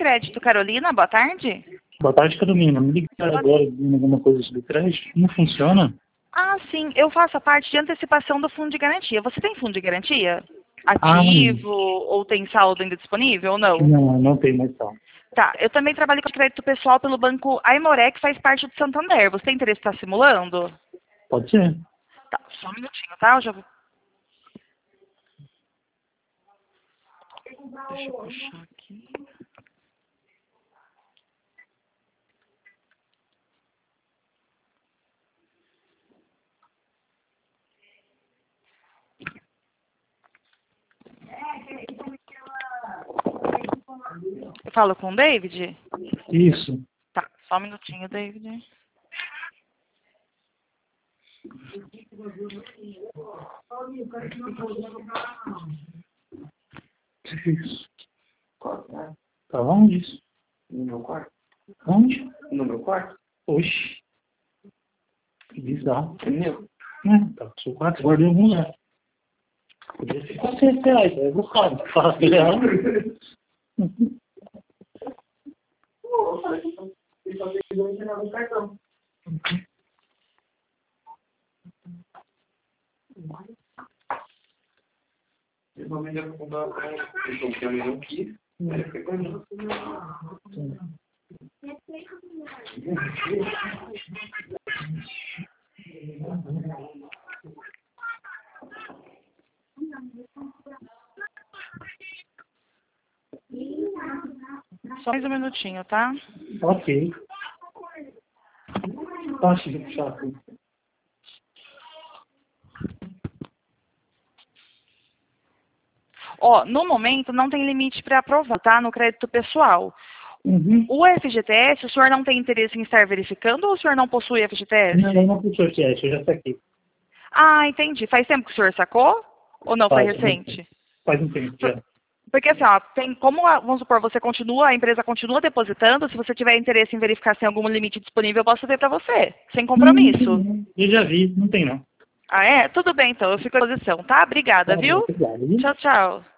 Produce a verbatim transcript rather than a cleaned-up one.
Crédito, Carolina, boa tarde. Boa tarde, Carolina. Me ligaram agora dizendo alguma coisa sobre crédito. Não funciona? Ah, sim, eu faço a parte de antecipação do fundo de garantia. Você tem fundo de garantia? Ah, Ativo ou tem saldo ainda disponível ou não? não, não tem mais saldo. Tá, eu também trabalho com crédito pessoal pelo banco Aimoré, que faz parte do Santander. Você tem interesse em estar simulando? Pode ser. Tá, só um minutinho, tá? Eu já vou... Deixa eu puxar aqui. Eu falo com o David? Isso. Tá, só um minutinho, David. Isso. Tá onde isso? No meu quarto. Onde? No meu quarto? Oxi. Que bizarro. É meu. É, tá no seu quarto, guardei em algum lugar. Podia ser quatrocentos reais, é buscado. Fala que ele é. Ele só tem dois reais no cartão. Esse momento eu vou comprar pra ele. Porque eu não quis. Aí foi pra mim. Só mais um minutinho, tá? Ok. Acho que puxar aqui. Ó, no momento não tem limite para aprovar, tá? No crédito pessoal. Uhum. O F G T S, o senhor não tem interesse em estar verificando ou o senhor não possui F G T S? Não, eu não puxou o cash, eu já saquei. Ah, entendi. Faz tempo que o senhor sacou? Ou não, foi Faz, recente? Faz um tempo já. Porque assim, ó, tem como, a- vamos supor, você continua, a empresa continua depositando, se você tiver interesse em verificar se tem algum limite disponível, eu posso fazer para você, sem compromisso. Hum, eu já vi, não tem não. Ah, é? Tudo bem, então, eu fico à disposição, tá? Obrigada, Tá bom, viu? obrigado. Viu? Tchau, tchau.